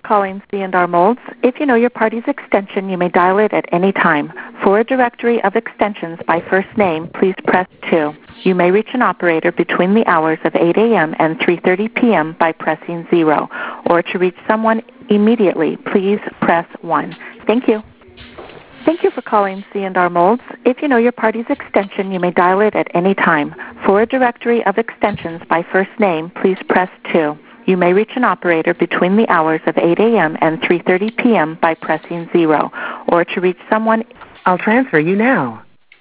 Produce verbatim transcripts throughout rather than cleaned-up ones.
calling C and R Molds. If you know your party's extension, you may dial it at any time. For a directory of extensions by first name, please press two. You may reach an operator between the hours of eight a.m. and three thirty p.m. by pressing zero. Or to reach someone immediately, please press one. Thank you. Thank you for calling C and R Molds. If you know your party's extension, you may dial it at any time. For a directory of extensions by first name, please press two. You may reach an operator between the hours of eight a.m. and three thirty p.m. by pressing zero. Or to reach someone, I'll transfer you now.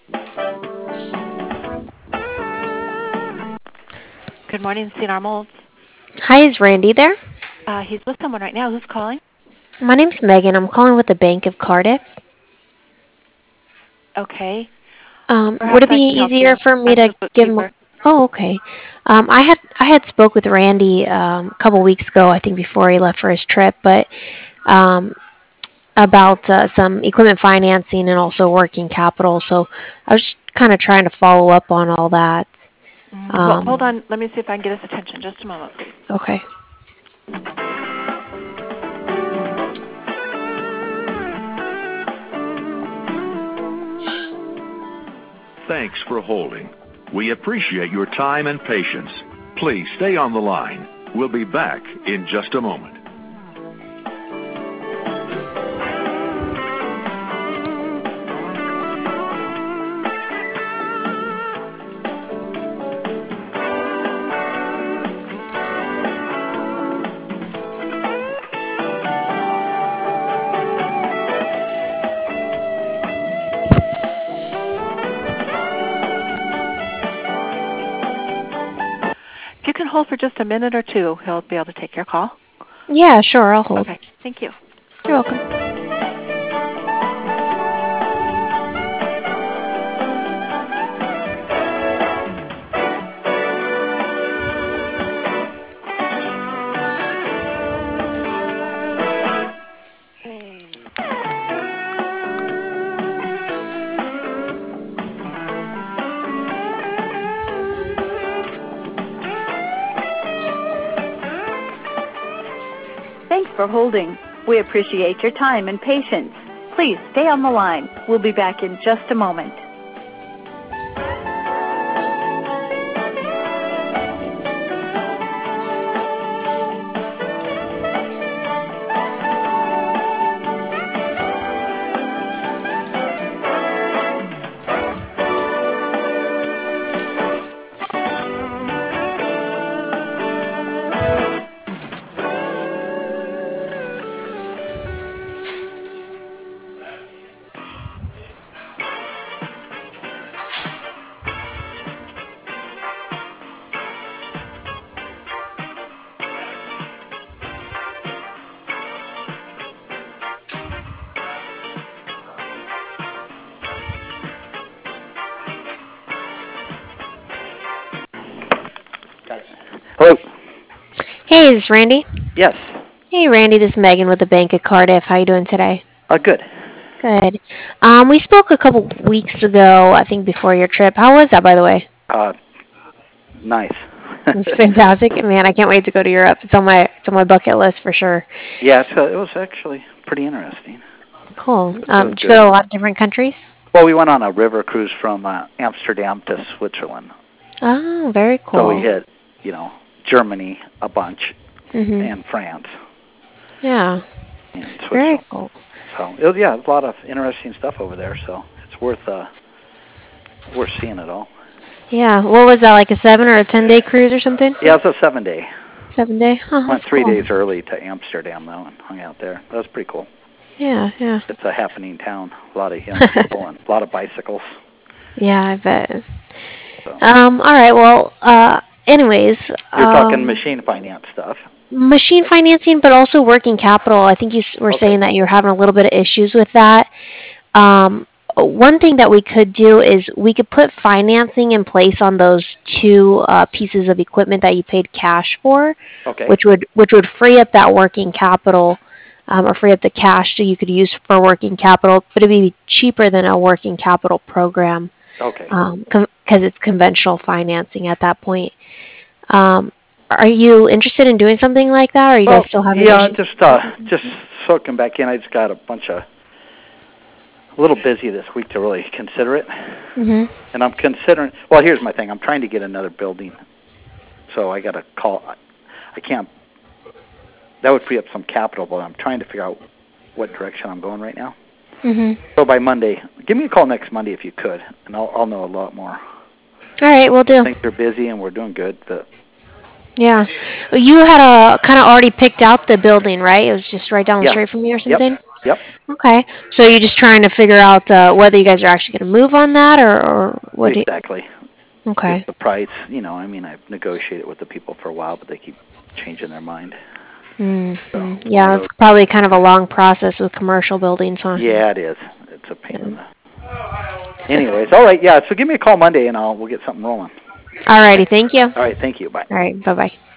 Good morning, C and R Molds. Hi, is Randy there? Uh, he's with someone right now. Who's calling? My name's Megan. I'm calling with the Bank of Cardiff. Okay. Um, Perhaps would it I be can help easier you. for me I'm to the give him? bookkeeper. Oh, okay. Um, I had I had spoke with Randy um, a couple weeks ago, I think, before he left for his trip, but um, about uh, some equipment financing and also working capital. So I was just kind of trying to follow up on all that. Mm, well, Um, hold on. Let me see if I can get his attention. Just a moment, please. okay. Thanks for holding. We appreciate your time and patience. Please stay on the line. We'll be back in just a moment. If you can hold for just a minute or two, he'll be able to take your call. Yeah, sure. I'll hold. Okay. Thank you. You're welcome. Thanks for holding. We appreciate your time and patience. Please stay on the line. We'll be back in just a moment. Hello. Hey, is this Randy? Yes. Hey, Randy. This is Megan with the Bank of Cardiff. How you doing today? Uh, good. Good. Um, we spoke a couple weeks ago, I think, before your trip. How was that, by the way? Uh, nice. It's fantastic, man. I can't wait to go to Europe. It's on my it's on my bucket list for sure. Yeah, it's, uh, it was actually pretty interesting. Cool. Um, did you good. go to a lot of different countries? Well, we went on a river cruise from uh, Amsterdam to Switzerland. Oh, very cool. So we hit, you know, Germany a bunch mm-hmm. and France. Yeah. And Switzerland. Very cool. So it was, yeah, a lot of interesting stuff over there. So it's worth uh, worth seeing it all. Yeah. What was that, like a seven or a ten day cruise or something? Yeah, it's a seven day. Seven day. Oh, Went three cool. days early to Amsterdam though and hung out there. That was pretty cool. Yeah, yeah. It's a happening town. A lot of young people and a lot of bicycles. Yeah, I bet. So. Um. All right. Well. Uh. Anyways. You're um, talking machine finance stuff. Machine financing, but also working capital. I think you were okay. saying that you're having a little bit of issues with that. Um. One thing that we could do is we could put financing in place on those two uh, pieces of equipment that you paid cash for, okay. which would which would free up that working capital, um, or free up the cash so you could use for working capital, but it'd be cheaper than a working capital program. Okay. Um, because it's conventional financing at that point. Um, are you interested in doing something like that, or are you well, guys still having yeah, issues? just uh, just soaking back in. I just got a bunch of a little busy this week to really consider it, Mhm. and I'm considering. Well, here's my thing. I'm trying to get another building, so I got to call. I can't. That would free up some capital, but I'm trying to figure out what direction I'm going right now. Mhm. So by Monday, give me a call next Monday if you could, and I'll I'll know a lot more. All right, we'll do. Things are busy and we're doing good, but Yeah. Well, you had a kind of already picked out the building, right? It was just right down the yeah. street from you or Yep. something? Yep. Okay. So you're just trying to figure out uh, whether you guys are actually going to move on that, or, or what? Exactly. Do you... Okay. It's the price, you know, I mean, I've negotiated with the people for a while, but they keep changing their mind. Mm-hmm. So, yeah, it's probably kind of a long process with commercial buildings, huh? Yeah, it is. It's a pain in the... Anyways, all right, yeah, so give me a call Monday and I'll we'll get something rolling. All righty, thank you. All right, thank you. Bye. All right, bye-bye.